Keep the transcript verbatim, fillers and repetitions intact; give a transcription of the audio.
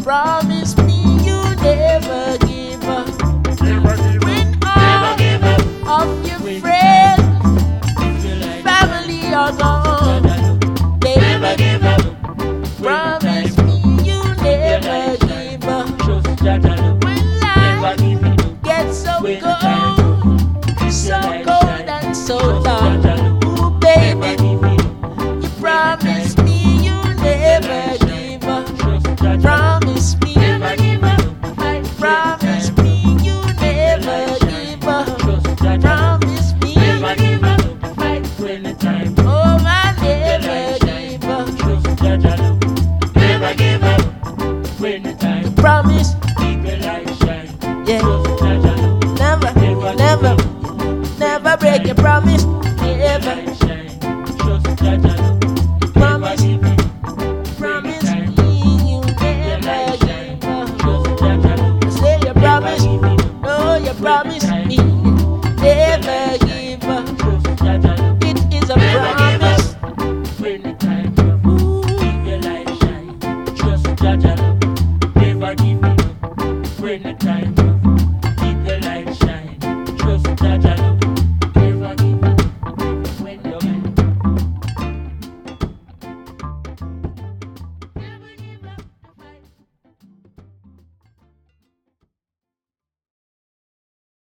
promise me you never give up. Never give up. When Never give up. all of your friends, family are gone, Never baby, give up. promise me you never give up. Trust Jaja. When Never life give it up. gets so When cold, time so light cold shine. and so Trust dark, Jaja. ooh Never baby, give it up. you promise me you never give up. Trust Jaja. Promise me, Never give up. I promise me you never give up. Trust Jaja. Promise me, Never give up. When the time oh I never give up. Trust Jaja. Never give up. When the time Promise, keep your light shine. yeah, Trust Jaja. never, never, never break your promise, never. Light shine. Trust Jaja. Promise, Never give it. promise me you Your never light shine. give up. Trust Jaja. Say you promise, Never give it. no, you promise me never give up. Trust Jaja. It is a Never give promise. up. When the time comes, Ooh, keep your light shine. Trust Jaja. Never give it up. When the